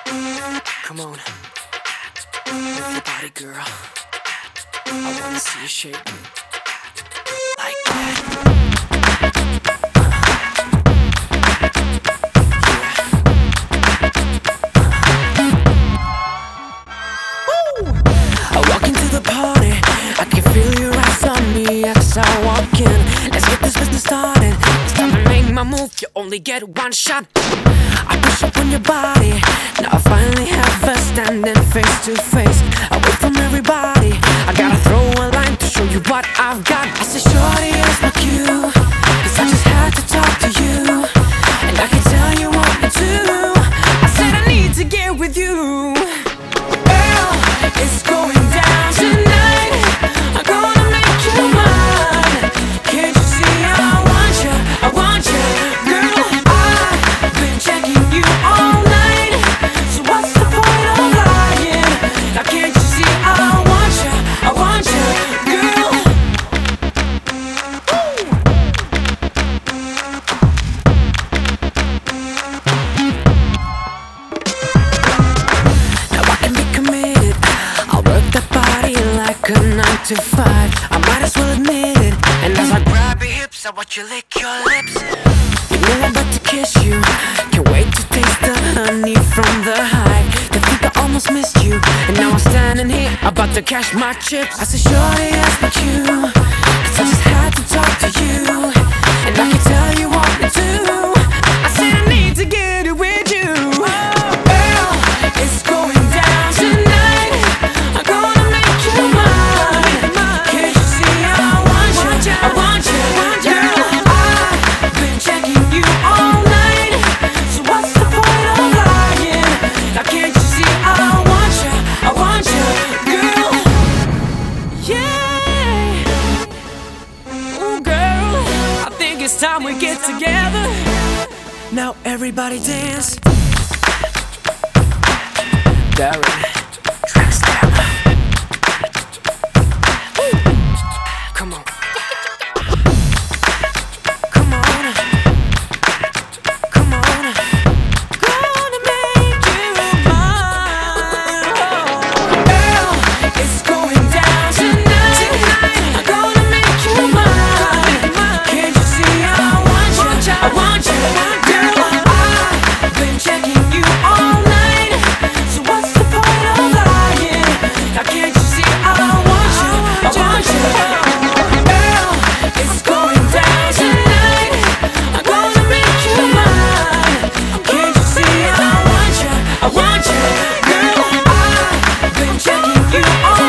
Come on, move your body, girl. I wanna see you shake like that. I walk into the party, I can feel your eyes on me as I walk in. Let's get this business started. It's time to make my move, you only get one shot. I push up on your body, now I finally have us standing face to face. Away from everybody, I gotta throw a line to show you what I've got. I said, shorty, it's my cue, 'cause I just had to talk to you, and I can tell you what to do. I said I need to get with you. Girl, it's going down tonight. I'm gonna make you mine. Can't you see I want you, I want you. Girl, I've been checking you all night, so what's the point of lying? Now can't you see I want you, I want you. Girl, now I can be committed. I'll work that body like a 9 to 5. I might as well admit it. And as I grab your hips, I watch you lick your lips. You know I'm about to kiss you. Can't wait to taste the honey from the hive. I think I almost missed you, and now I'm standing here about to cash my chips. I said, shorty, that's my cue, 'cause I just had to talk to you, and I can tell you what to do. I said I need to get it with you. Girl, it's going down tonight. I'm gonna make you mine. Can't you see I want you, I want you. Girl, I've been checking you all night, so what's the point of lying? Now can't you see I want you, I want you. Girl, yeah. Ooh, girl, I think it's time we get together. Now everybody dance. Darren, track step. Come on. Come on. Come on. Gonna make you mine. Girl, it's going down tonight. I'm gonna make you mine. Can't you see I want you, I want you. Girl, I've been checking you all night, so what's the point of lying? Now can't you see I want you, I want you. Girl, it's going down tonight. I'm gonna make you mine. Can't you see I want you, I want you. Girl, I've been checking you all